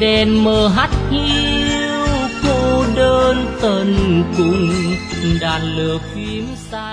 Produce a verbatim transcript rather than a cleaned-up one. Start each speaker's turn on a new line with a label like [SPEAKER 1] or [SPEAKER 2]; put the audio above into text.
[SPEAKER 1] đèn mờ hắt hiu cô đơn tận cùng, đàn lửa phím xa